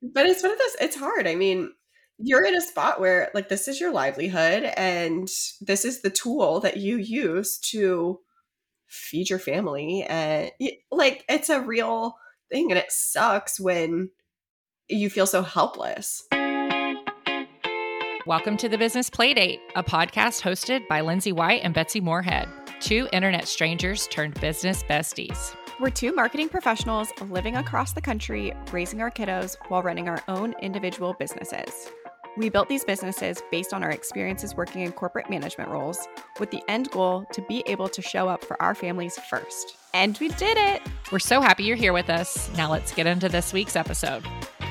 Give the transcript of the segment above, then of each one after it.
But it's one of those, it's hard. I mean, you're in a spot where like this is your livelihood and this is the tool that you use to feed your family. And like it's a real thing and it sucks when you feel so helpless. Welcome to the Business Playdate, a podcast hosted by Lindsay White and Betsy Moorhead, two internet strangers turned business besties. We're two marketing professionals living across the country, raising our kiddos while running our own individual businesses. We built these businesses based on our experiences working in corporate management roles, with the end goal to be able to show up for our families first. And we did it! We're so happy you're here with us. Now let's get into this week's episode.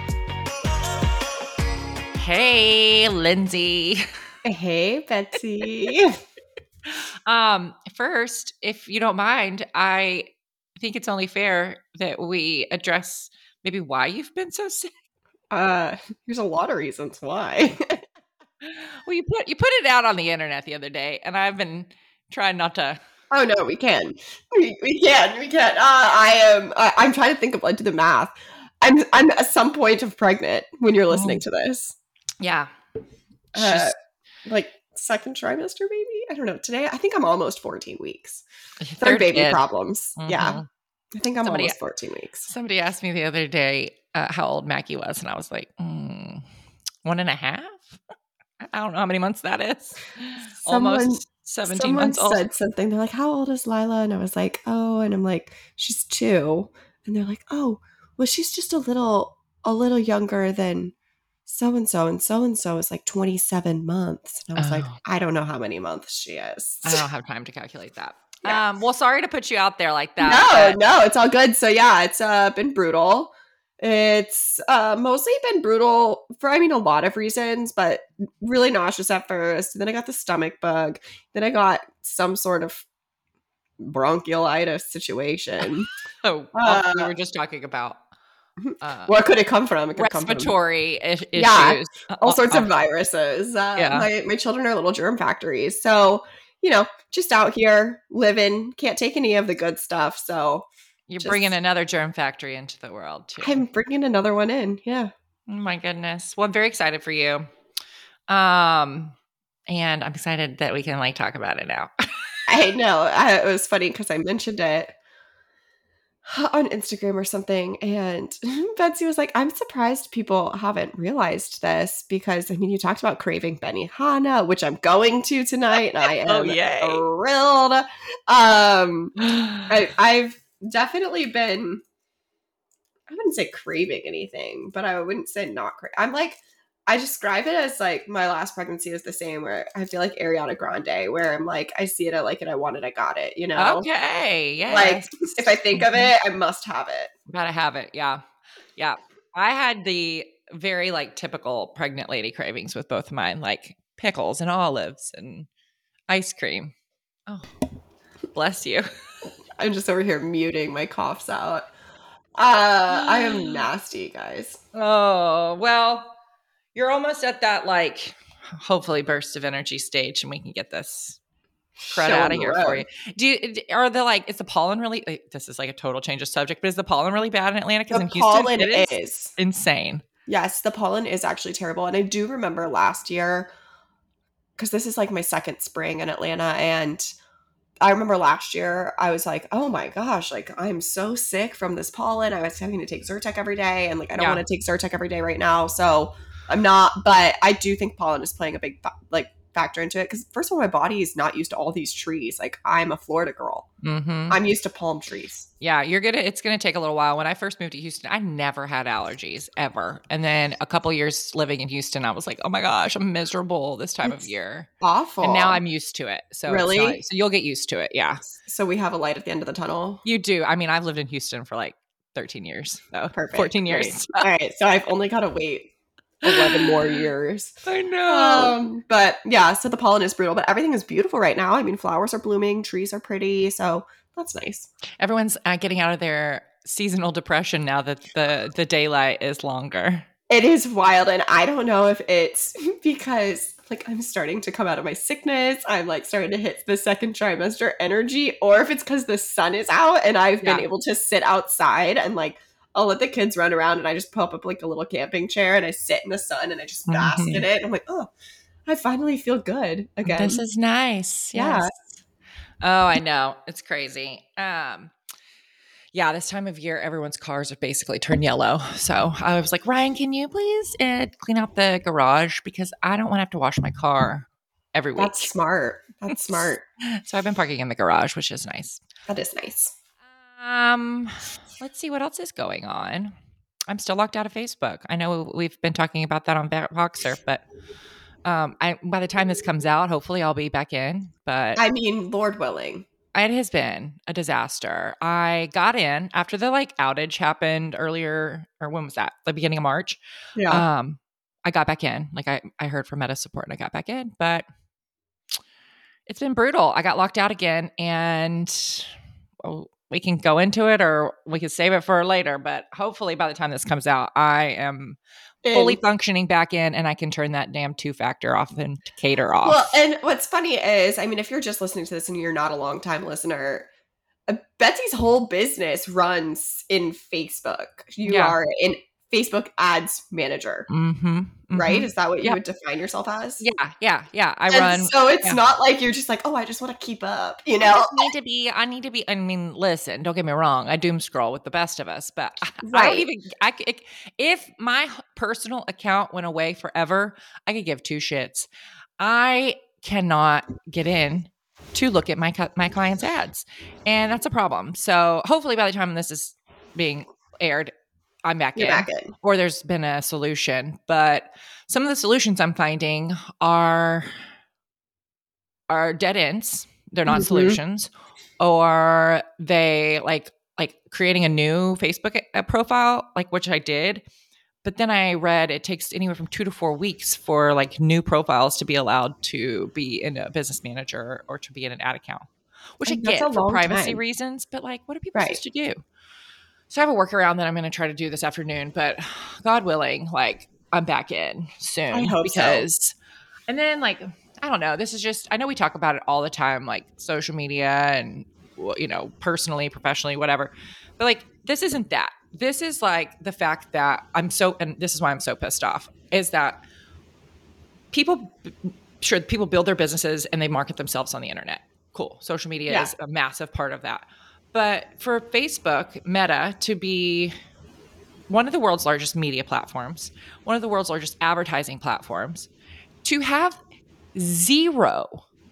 Hey, Lindsay. Hey, Betsy. First, if you don't mind, I think it's only fair that we address maybe why you've been so sick. There's a lot of reasons why. Well, you put it out on the internet the other day, and I've been trying not to. Oh no, we can. We can. I'm trying to think of, like, do the math. I'm at some point of pregnant when you're listening to this. Yeah. Like second trimester, maybe? I don't know. Today, I think I'm almost 14 weeks. Third baby problems. Mm-hmm. Yeah. I think I'm almost 14 weeks. Somebody asked me the other day how old Mackie was, and I was like, 1.5? I don't know how many months that is. Almost 17 months old. Someone said something. They're like, how old is Lila? And I was like, oh, and I'm like, she's 2. And they're like, oh, well, she's just a little younger than so-and-so, and so-and-so is like 27 months. And I was like, I don't know how many months she is. I don't have time to calculate that. Yeah. Well, sorry to put you out there like that. No, it's all good. So yeah, it's been brutal. It's mostly been brutal for, a lot of reasons, but really nauseous at first. Then I got the stomach bug. Then I got some sort of bronchiolitis situation. We were just talking about. What could it come from? It could respiratory issues. Yeah, all sorts of viruses. My children are little germ factories. So, just out here living, can't take any of the good stuff. So you're bringing another germ factory into the world too. I'm bringing another one in. Yeah. Oh my goodness. Well, I'm very excited for you. And I'm excited that we can talk about it now. I know. It was funny because I mentioned it on Instagram or something, and Betsy was like, I'm surprised people haven't realized this because, you talked about craving Benihana, which I'm going to tonight, and I am thrilled. I've definitely been, I wouldn't say craving anything, but I wouldn't say not craving. I describe it as like my last pregnancy is the same, where I feel like Ariana Grande, where I'm like, I see it, I like it, I want it, I got it, Okay, yeah. If I think of it, I must have it. Gotta have it, yeah. Yeah. I had the very typical pregnant lady cravings with both of mine, like pickles and olives and ice cream. Oh, bless you. I'm just over here muting my coughs out. I am nasty, guys. Oh, well, you're almost at that hopefully burst of energy stage, and we can get this crud out of here for you. Is the pollen really? This is a total change of subject, but is the pollen really bad in Atlanta? Because in Houston, pollen is insane. Yes, the pollen is actually terrible, and I do remember last year, because this is my second spring in Atlanta, and I remember last year I was like, oh my gosh, I'm so sick from this pollen. I was having to take Zyrtec every day, and I don't want to take Zyrtec every day right now, so I'm not. But I do think pollen is playing a big factor into it, because first of all, my body is not used to all these trees. I'm a Florida girl. Mm-hmm. I'm used to palm trees. Yeah, it's gonna take a little while. When I first moved to Houston, I never had allergies ever, and then a couple years living in Houston, I was like, oh my gosh, I'm miserable this time of year. Awful. And now I'm used to it. So really, so you'll get used to it. Yeah. So we have a light at the end of the tunnel. You do. I've lived in Houston for 13 years. So perfect. 14 years. All right. So I've only got to wait 11 more years. I know. But yeah, so the pollen is brutal, but everything is beautiful right now. Flowers are blooming, trees are pretty, so that's nice. Everyone's getting out of their seasonal depression now that the daylight is longer. It is wild, and I don't know if it's because I'm starting to come out of my sickness, I'm starting to hit the second trimester energy, or if it's because the sun is out and I've been able to sit outside and I'll let the kids run around and I just pop up like a little camping chair and I sit in the sun and I just bask in it. And I'm like, oh, I finally feel good again. This is nice. Yes. Oh, I know. It's crazy. Yeah, this time of year, everyone's cars are basically turned yellow. So I was like, Ryan, can you please clean out the garage? Because I don't want to have to wash my car every week. That's smart. That's smart. So I've been parking in the garage, which is nice. That is nice. Let's see what else is going on. I'm still locked out of Facebook. I know we've been talking about that on Voxer, but by the time this comes out, hopefully I'll be back in. But I mean, Lord willing. It has been a disaster. I got in after the outage happened earlier, or when was that? The beginning of March. Yeah. I got back in. I heard from Meta support and I got back in, but it's been brutal. I got locked out again, and we can go into it or we can save it for later. But hopefully by the time this comes out, I am fully functioning back in and I can turn that damn 2-factor authenticator off. Well, and what's funny is, I mean, if you're just listening to this and you're not a long-time listener, Betsy's whole business runs in Facebook. You are in Facebook ads manager, right? Is that what you would define yourself as? Yeah. I run. So it's not like you're just like, oh, I just want to keep up, you know? I need to be, I mean, listen, don't get me wrong. I doom scroll with the best of us, but I don't even, if my personal account went away forever, I could give two shits. I cannot get in to look at my clients' ads, and that's a problem. So hopefully by the time this is being aired, I'm back in, or there's been a solution. But some of the solutions I'm finding are dead ends. They're not solutions, or they like creating a new Facebook profile, which I did. But then I read it takes anywhere from 2 to 4 weeks for new profiles to be allowed to be in a business manager or to be in an ad account, which I get for privacy reasons. But what are people supposed to do? So I have a workaround that I'm going to try to do this afternoon, but God willing, I'm back in soon. I hope so. And then I don't know, this is just, I know we talk about it all the time, social media and, personally, professionally, whatever. But this isn't that. This is the fact that and this is why I'm so pissed off, is that people build their businesses and they market themselves on the internet. Cool. Social media is a massive part of that. But for Facebook, Meta, to be one of the world's largest media platforms, one of the world's largest advertising platforms, to have zero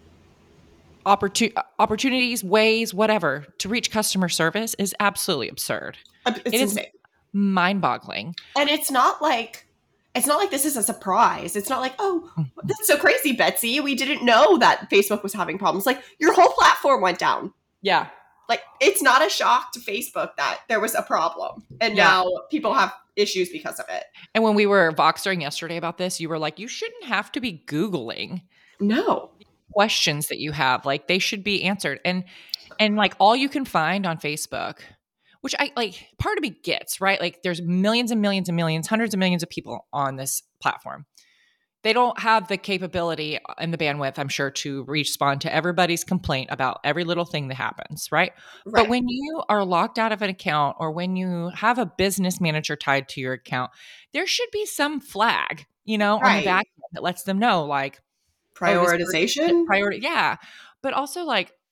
opportunities, ways, whatever, to reach customer service is absolutely absurd. It's insane. Mind-boggling. And it's not like this is a surprise. It's not like, oh, that's so crazy, Betsy. We didn't know that Facebook was having problems. Your whole platform went down. Yeah. It's not a shock to Facebook that there was a problem. And now people have issues because of it. And when we were Voxering yesterday about this, you were like, you shouldn't have to be Googling. No. Questions that you have. They should be answered. And all you can find on Facebook, which I part of me gets, right? There's millions and millions and millions, hundreds of millions of people on this platform. They don't have the capability and the bandwidth, I'm sure, to respond to everybody's complaint about every little thing that happens, right? But when you are locked out of an account, or when you have a business manager tied to your account, there should be some flag, on the back end that lets them know, prioritization. Yeah. But also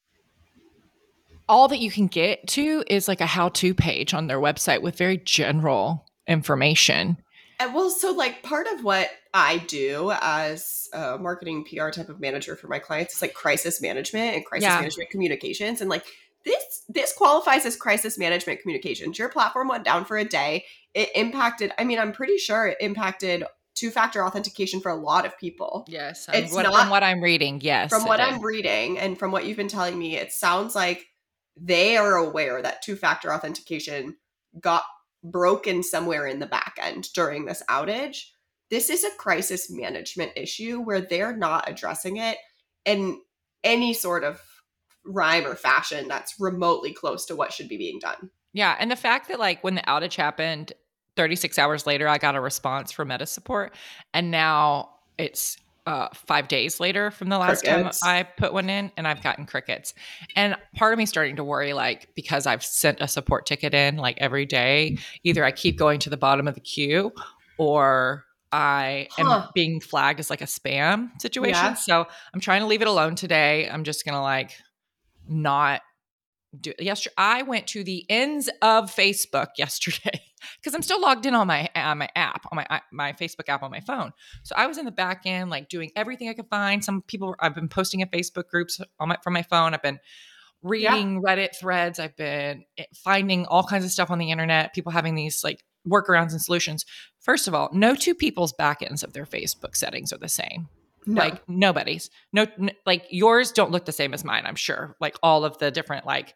all that you can get to is a how-to page on their website with very general information. And so part of what I do as a marketing PR type of manager for my clients is crisis management and crisis management communications. And this qualifies as crisis management communications. Your platform went down for a day. It impacted, I'm pretty sure it impacted 2-factor authentication for a lot of people. Yes. From what I'm reading, yes. From what I'm reading and from what you've been telling me, it sounds like they are aware that 2-factor authentication got broken somewhere in the back end during this outage. This is a crisis management issue where they're not addressing it in any sort of rhyme or fashion that's remotely close to what should be being done. Yeah. And the fact that when the outage happened, 36 hours later, I got a response from Meta support, and now it's 5 days later from the last time Crickets. I put one in, and I've gotten crickets. And part of me starting to worry, like, because I've sent a support ticket in like every day, either I keep going to the bottom of the queue or I am being flagged as like a spam situation. Yeah. So I'm trying to leave it alone today. I'm just going to like not do it. Yesterday, I went to the ends of Facebook yesterday because I'm still logged in on my app, on my Facebook app on my phone. So I was in the back end, like doing everything I could find. Some people, I've been posting in Facebook groups from my phone. I've been reading Reddit threads. I've been finding all kinds of stuff on the internet. People having these like workarounds and solutions. First of all, no two people's back ends of their Facebook settings are the same. No. Like nobody's. Like yours don't look the same as mine, I'm sure. Like all of the different like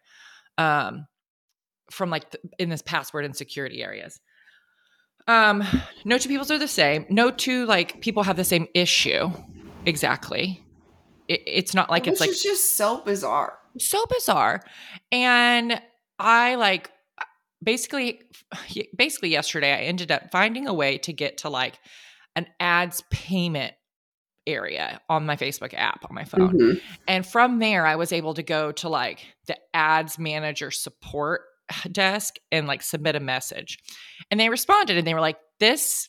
from like in this password and security areas. No two people's are the same. No two like people have the same issue. Exactly. It's not like it's like it's just so bizarre. So bizarre. And I like basically yesterday I ended up finding a way to get to like an ads payment area on my Facebook app on my phone. Mm-hmm. And from there I was able to go to like the ads manager support desk and like submit a message. And they responded and they were like, this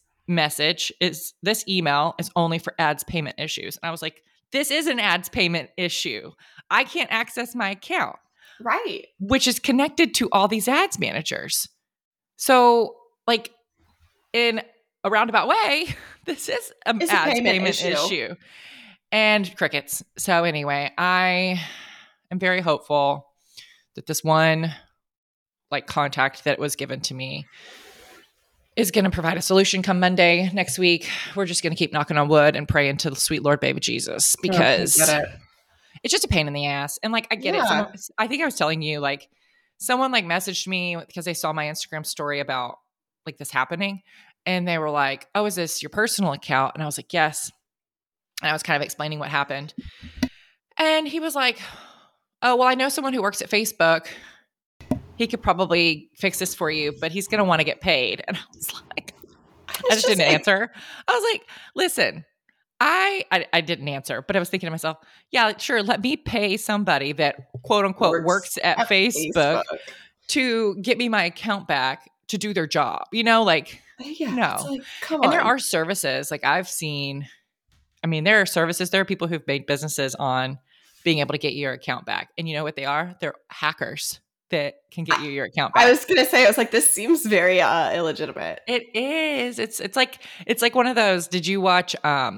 email is only for ads payment issues. And I was like, this is an ads payment issue. I can't access my account. Right. Which is connected to all these ads managers. So like in a roundabout way, this is an ads payment issue. And crickets. So anyway, I am very hopeful that this one like contact that was given to me is going to provide a solution come Monday next week. We're just going to keep knocking on wood and pray into the sweet Lord baby Jesus because it's just a pain in the ass. And like, I get it. I think I was telling you, like someone like messaged me because they saw my Instagram story about like this happening. And they were like, oh, is this your personal account? And I was like, yes. And I was kind of explaining what happened. And he was like, oh, well, I know someone who works at Facebook. He could probably fix this for you, but he's going to want to get paid. And I was like, I just didn't answer. I was like, listen, I didn't answer, but I was thinking to myself, yeah, sure. Let me pay somebody that quote unquote works at Facebook to get me my account back to do their job, you know, like, no. Like, come on. And there are services like I've seen. I mean, there are services, there are people who've made businesses on being able to get your account back. And you know what they are? They're hackers that can get you your account back. I was going to say, I was like, this seems very illegitimate. It is. It's like one of those. Did you watch,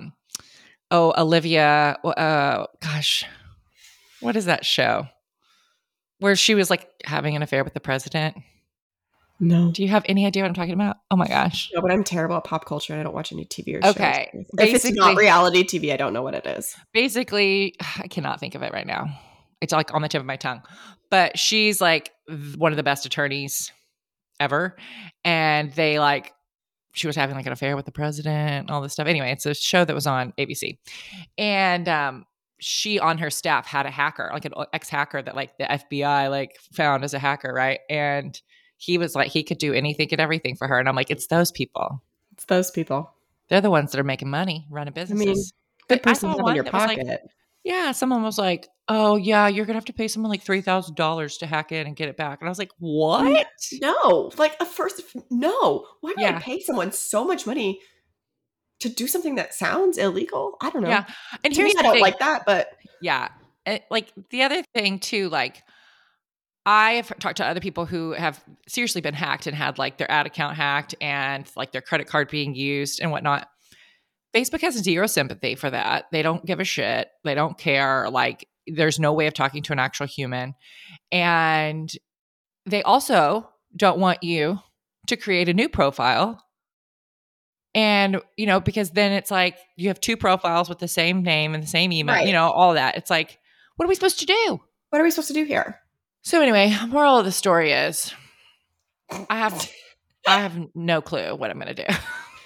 Olivia, gosh, what is that show? Where she was like having an affair with the president. No. Do you have any idea what I'm talking about? Oh my gosh. No, but I'm terrible at pop culture and I don't watch any TV or shows. Okay. If it's not reality TV, I don't know what it is. Basically, I cannot think of it right now. It's like on the tip of my tongue. But she's like one of the best attorneys ever. And she was having like an affair with the president and all this stuff. Anyway, it's a show that was on ABC. And she on her staff had a hacker, like an ex-hacker that like the FBI like found as a hacker, right? And he was like, he could do anything and everything for her. And I'm like, it's those people. It's those people. They're the ones that are making money, running businesses. I mean, good person in your pocket. Like, yeah, someone was like, oh, yeah, you're going to have to pay someone like $3,000 to hack in and get it back. And I was like, what? No. Like, no. Why would I pay someone so much money to do something that sounds illegal? I don't know. Yeah. And here's I don't like that, but. Yeah. Like, the other thing, too, like, I have talked to other people who have seriously been hacked and had like their ad account hacked and like their credit card being used and whatnot. Facebook has zero sympathy for that. They don't give a shit. They don't care. Like there's no way of talking to an actual human. And they also don't want you to create a new profile. And, you know, because then it's like you have two profiles with the same name and the same email, you know, all that. It's like, what are we supposed to do? What are we supposed to do here? So anyway, moral of the story is I have no clue what I'm going to do.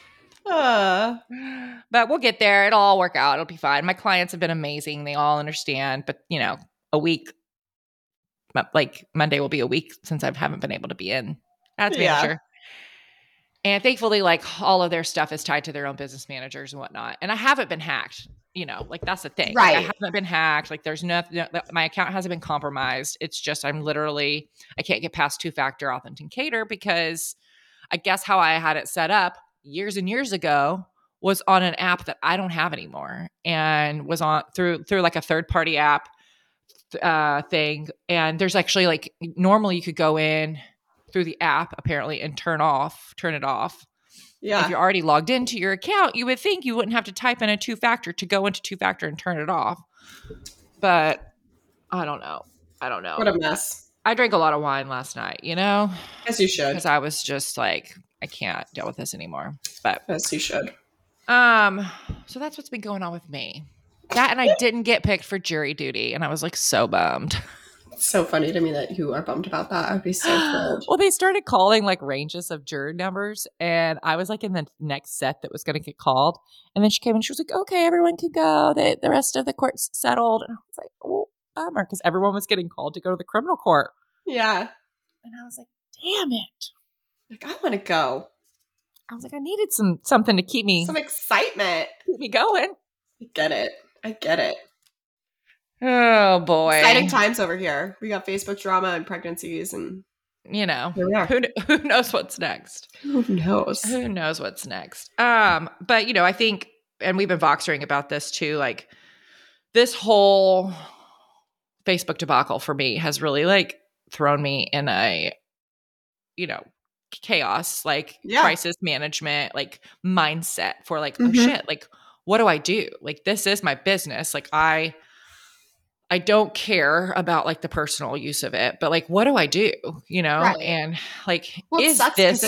But we'll get there. It'll all work out. It'll be fine. My clients have been amazing. They all understand. But, you know, a week, like Monday will be a week since I haven't been able to be in ads manager. And thankfully, like all of their stuff is tied to their own business managers and whatnot. And I haven't been hacked. you know, like that's the thing. Like I Right. haven't been hacked. Like there's nothing, my account hasn't been compromised. It's just, I can't get past 2-factor authenticator because I guess how I had it set up years and years ago was on an app that I don't have anymore, and was on through like a third party app thing. And there's actually like, normally you could go in through the app apparently and turn it off. Yeah. If you're already logged into your account, you would think you wouldn't have to type in a 2-factor to go into 2-factor and turn it off. But I don't know. What a mess. I drank a lot of wine last night, you know? As you should. Because I was just like, I can't deal with this anymore. But As you should. so that's what's been going on with me. That, and I didn't get picked for jury duty, and I was like so bummed. It's so funny to me that you are bummed about that. I'd be so thrilled. Well, they started calling like ranges of juror numbers, and I was like in the next set that was going to get called. And then she came and she was like, "Okay, everyone can go. The rest of the court's settled." And I was like, "Oh, bummer," because everyone was getting called to go to the criminal court. Yeah. And I was like, "Damn it!" Like, I want to go. I was like, I needed something to keep me Some excitement. keep me going. I get it. Oh boy, Exciting times over here. We got Facebook drama and pregnancies, and you know, here we are. who knows what's next? Who knows? Who knows what's next? But you know, I think, and we've been voxering about this too, like this whole Facebook debacle for me has really like thrown me in a, you know, chaos, like crisis management, like mindset for like, oh shit, like what do I do? Like this is my business. Like I don't care about like the personal use of it, but like what do I do? You know? Right. And like, well, is it sucks this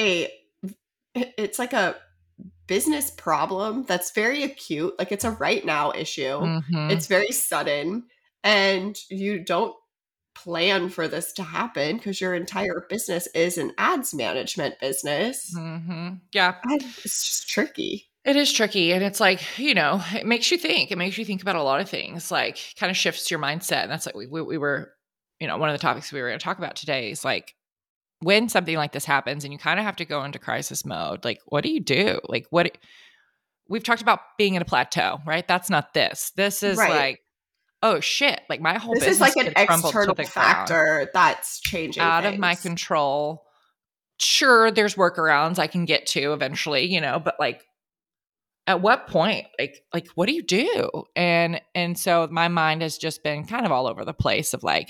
it's like a business problem that's very acute. Like it's a right now issue. Mhm. It's very sudden, and you don't plan for this to happen because your entire business is an ads management business. Mhm. Yeah. And it's just tricky. It is tricky. And it's like, you know, it makes you think. It makes you think about a lot of things, like kind of shifts your mindset. And that's like we were, you know, one of the topics we were going to talk about today is like when something like this happens and you kind of have to go into crisis mode, like what do you do? Like we've talked about being in a plateau, right? That's not this. This is like, oh shit, like my whole business is like an external factor that's changing out of my control. Sure, there's workarounds I can get to eventually, you know, but like at what point, like what do you do? And so my mind has just been kind of all over the place of like,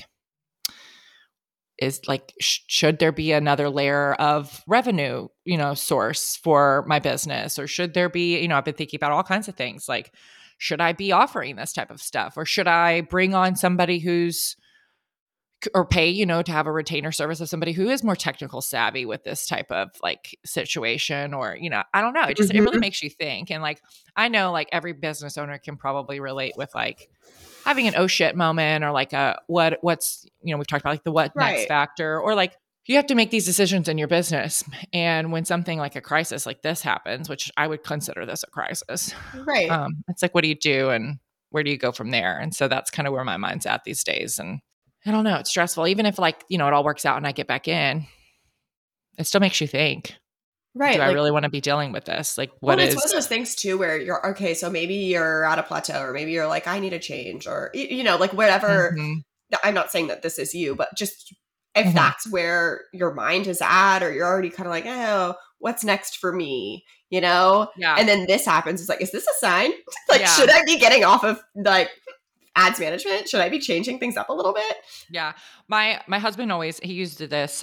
is like, should there be another layer of revenue, you know, source for my business? Or should there be, you know, I've been thinking about all kinds of things like, should I be offering this type of stuff? Or should I bring on somebody or pay, you know, to have a retainer service of somebody who is more technical savvy with this type of like situation? Or, you know, I don't know. It just, it really makes you think. And like, I know like every business owner can probably relate with like having an oh shit moment, or like a what's, you know, we've talked about like the what next factor, or like you have to make these decisions in your business. And when something like a crisis like this happens, which I would consider this a crisis, right? It's like, what do you do and where do you go from there? And so that's kind of where my mind's at these days. And I don't know, it's stressful. Even if like, you know, it all works out and I get back in, it still makes you think, right? Do I really want to be dealing with this? Like what is— It's one of those things too, where you're, okay, so maybe you're at a plateau, or maybe you're like, I need a change, or, you know, like whatever. I'm not saying that this is you, but just if that's where your mind is at, or you're already kind of like, oh, what's next for me? You know? Yeah. And then this happens. It's like, is this a sign? Like, should I be getting off of like ads management? Should I be changing things up a little bit? Yeah. My husband he used this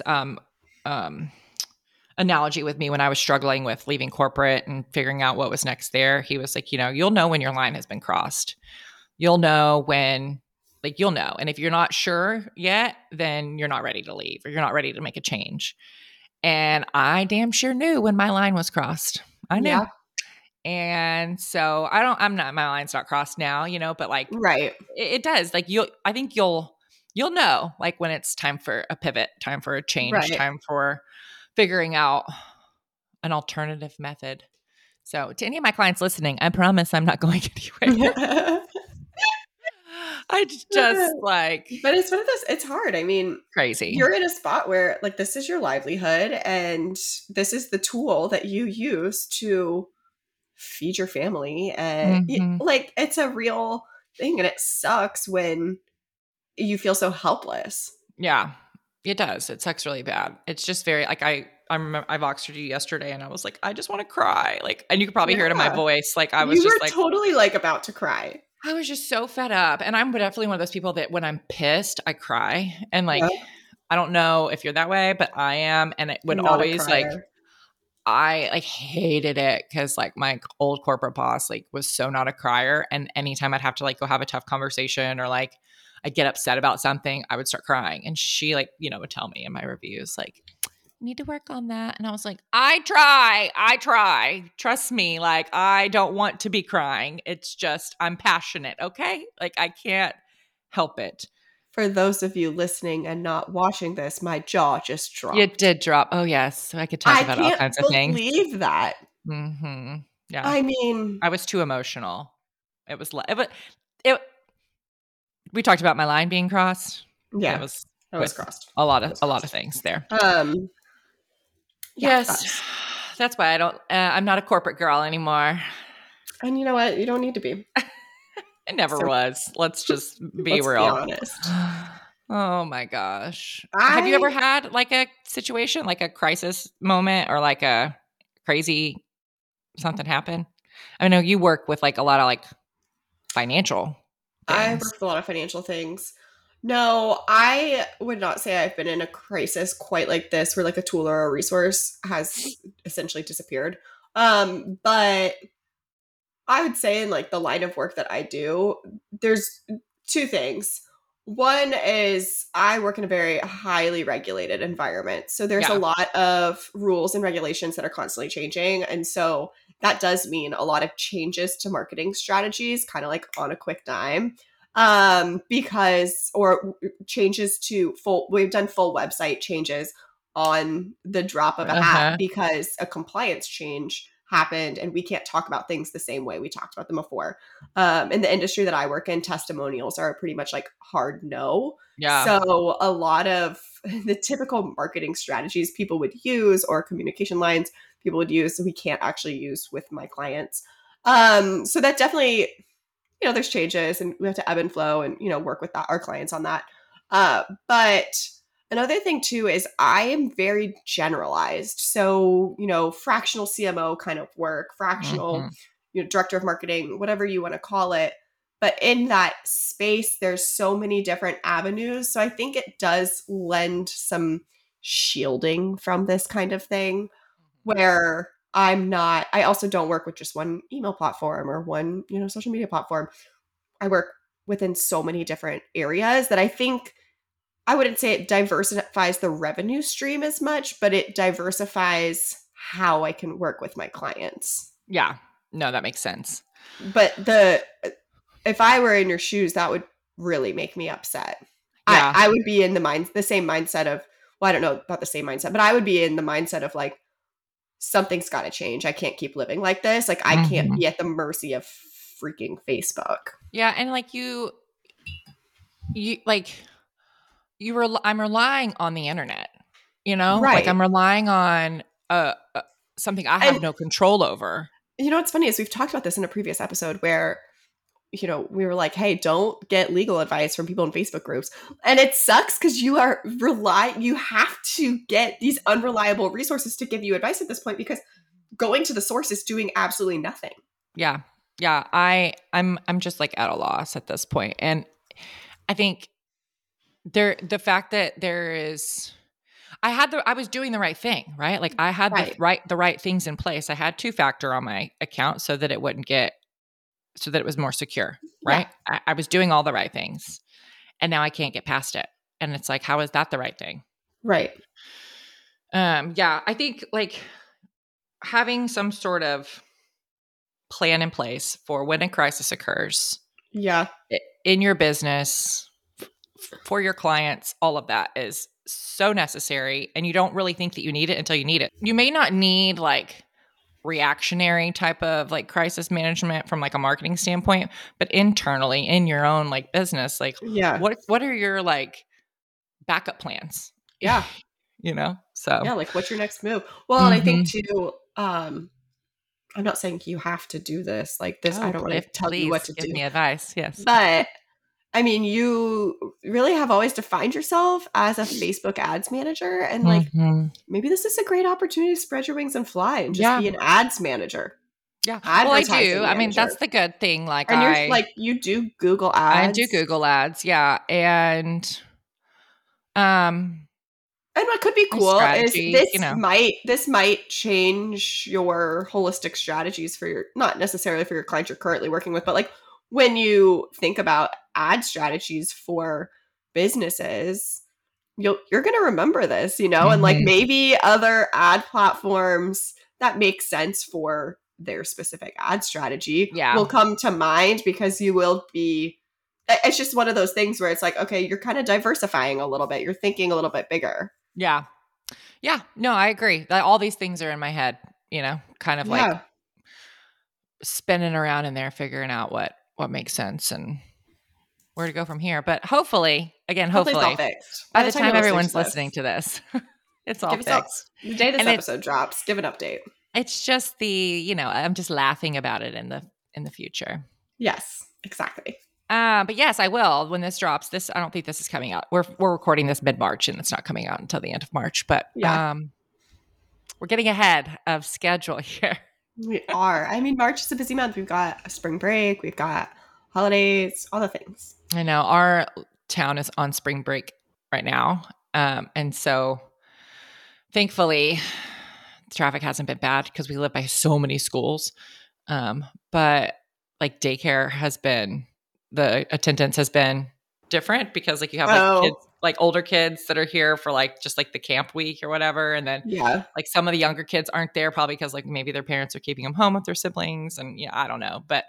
analogy with me when I was struggling with leaving corporate and figuring out what was next there. He was like, you know, you'll know when your line has been crossed. You'll know when, like, you'll know. And if you're not sure yet, then you're not ready to leave, or you're not ready to make a change. And I damn sure knew when my line was crossed. I knew. Yeah. And so my line's not crossed now, you know, but like, it does. Like I think you'll know like when it's time for a pivot, time for a change, time for figuring out an alternative method. So to any of my clients listening, I promise I'm not going anywhere. I just like, but it's one of those, it's hard. I mean, crazy. You're in a spot where like, this is your livelihood, and this is the tool that you use to feed your family. And like, it's a real thing, and it sucks when you feel so helpless. Yeah, it does. It sucks really bad. It's just very like I remember I Voxered you yesterday and I was like, I just want to cry. Like, and you could probably hear it in my voice. Like I was you just were like totally like about to cry. I was just so fed up. And I'm definitely one of those people that when I'm pissed, I cry. And like I don't know if you're that way, but I am. And it would always like I like hated it because like my old corporate boss like was so not a crier. And anytime I'd have to like go have a tough conversation or like I'd get upset about something, I would start crying. And she like, you know, would tell me in my reviews, like, you need to work on that. And I was like, I try. Trust me. Like, I don't want to be crying. It's just, I'm passionate. Okay. Like I can't help it. For those of you listening and not watching this, my jaw just dropped. It did drop. Oh yes. I could talk about all kinds of things. I can't believe that. Mm-hmm. Yeah. I mean, I was too emotional. It was we talked about my line being crossed. Yeah. It was crossed. A lot of things there. Yes. That's why I'm not a corporate girl anymore. And you know what? You don't need to be. It never was. Let's just be real. Be honest. Oh my gosh. Have you ever had like a situation, like a crisis moment or like a crazy something happen? I know you work with like a lot of like financial things. I work with a lot of financial things. No, I would not say I've been in a crisis quite like this where like a tool or a resource has essentially disappeared. But I would say in like the line of work that I do, there's two things. One is I work in a very highly regulated environment. So there's a lot of rules and regulations that are constantly changing. And so that does mean a lot of changes to marketing strategies, kind of like on a quick dime. Or changes to we've done full website changes on the drop of a hat because a compliance change happened and we can't talk about things the same way we talked about them before. In the industry that I work in, testimonials are pretty much like hard no. Yeah. So a lot of the typical marketing strategies people would use or communication lines people would use, we can't actually use with my clients. So that definitely, you know, there's changes and we have to ebb and flow and, you know, work with our clients on that. But another thing too is I am very generalized. So, you know, fractional CMO kind of work, fractional, you know, director of marketing, whatever you want to call it. But in that space, there's so many different avenues. So I think it does lend some shielding from this kind of thing where I also don't work with just one email platform or one, you know, social media platform. I work within so many different areas that I think I wouldn't say it diversifies the revenue stream as much, but it diversifies how I can work with my clients. Yeah. No, that makes sense. But if I were in your shoes, that would really make me upset. Yeah. I would be in the same mindset of, well, I don't know about the same mindset, but I would be in the mindset of like, something's got to change. I can't keep living like this. Like I can't be at the mercy of freaking Facebook. Yeah. And like I'm relying on the internet, you know, like I'm relying on something I have no control over. You know, what's funny is we've talked about this in a previous episode where, you know, we were like, hey, don't get legal advice from people in Facebook groups. And it sucks because you have to get these unreliable resources to give you advice at this point because going to the source is doing absolutely nothing. Yeah. Yeah. I'm just like at a loss at this point. And I think the fact that I was doing the right thing, right? Like I had the right things in place. I had 2-factor on my account so that it was more secure, right? Yeah. I was doing all the right things and now I can't get past it. And it's like, how is that the right thing? Right. Yeah, I think like having some sort of plan in place for when a crisis occurs. Yeah. In your business, for your clients, all of that is so necessary. And you don't really think that you need it until you need it. You may not need like reactionary type of like crisis management from like a marketing standpoint, but internally in your own like business, like what are your like backup plans? Yeah. You know? So yeah, like what's your next move? Well, and I think too, I'm not saying you have to do this like this. I don't want to tell you what to give do. me advice. Yes. But I mean, you really have always defined yourself as a Facebook ads manager. And like, maybe this is a great opportunity to spread your wings and fly and just be an ads manager. Yeah. Well, I do. I mean, that's the good thing. Like, and you do Google ads. I do Google ads. Yeah. And what could be cool is this might change your holistic strategies for your, not necessarily for your clients you're currently working with, but like when you think about ad strategies for businesses, you're going to remember this, and like maybe other ad platforms that make sense for their specific ad strategy will come to mind, because you will be, it's just one of those things where it's like, okay, you're kind of diversifying a little bit. You're thinking a little bit bigger. Yeah. Yeah. No, I agree. All these things are in my head, kind of like spinning around in there, figuring out what makes sense and where to go from here. But hopefully it's all fixed. By the time everyone's listening to this, it's all fixed. The day this episode drops, give an update. It's just I'm just laughing about it in the future. Yes, exactly. But yes, I will when this drops. I don't think this is coming out. We're recording this mid-March, and it's not coming out until the end of March. But we're getting ahead of schedule here. We are. I mean, March is a busy month. We've got a spring break. We've got holidays, all the things. I know. Our town is on spring break right now. And so thankfully the traffic hasn't been bad because we live by so many schools. But like daycare the attendance has been different because like you have kids, like older kids that are here for like just like the camp week or whatever. And then like some of the younger kids aren't there probably because like maybe their parents are keeping them home with their siblings. And I don't know. But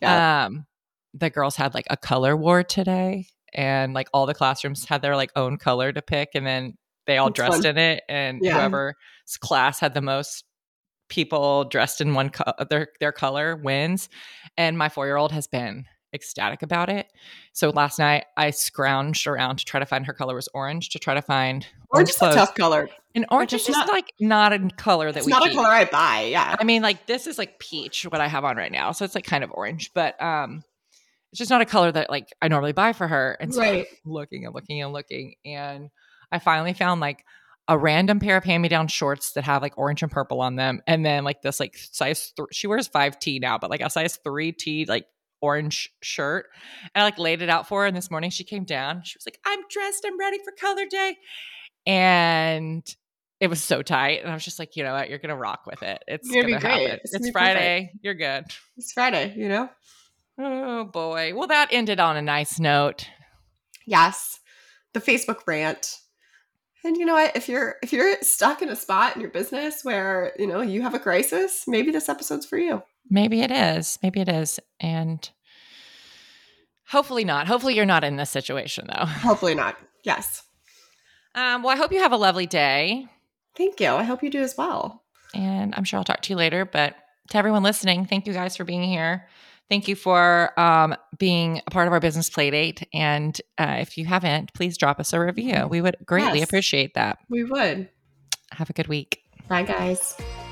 the girls had like a color war today, and like all the classrooms had their like own color to pick, and then they all dressed in it, and whoever's class had the most people dressed in one their color wins. And my 4-year-old has been ecstatic about it. So last night I scrounged around to try to find, her color was orange, to try to find orange is a tough color. And orange is just not a color that we keep. It's not a color I buy. Yeah. I mean, like this is like peach, what I have on right now. So it's like kind of orange, but it's just not a color that like I normally buy for her. And so I'm looking and looking and looking. And I finally found like a random pair of hand-me-down shorts that have like orange and purple on them. And then like this like size 3, she wears 5T now, but like a size 3T like orange shirt. And I like laid it out for her. And this morning she came down. She was like, I'm dressed. I'm ready for color day. And it was so tight. And I was just like, you know what? You're going to rock with it. It's going to happen. It's Friday. Perfect. You're good. It's Friday, Oh boy. Well, that ended on a nice note. Yes. The Facebook rant. And you know what? If you're stuck in a spot in your business where, you have a crisis, maybe this episode's for you. Maybe it is. Maybe it is. And hopefully not. Hopefully you're not in this situation though. Hopefully not. Yes. Well, I hope you have a lovely day. Thank you. I hope you do as well. And I'm sure I'll talk to you later. But to everyone listening, thank you guys for being here. Thank you for being a part of our business playdate. And if you haven't, please drop us a review. We would greatly appreciate that. We would. Have a good week. Bye, guys.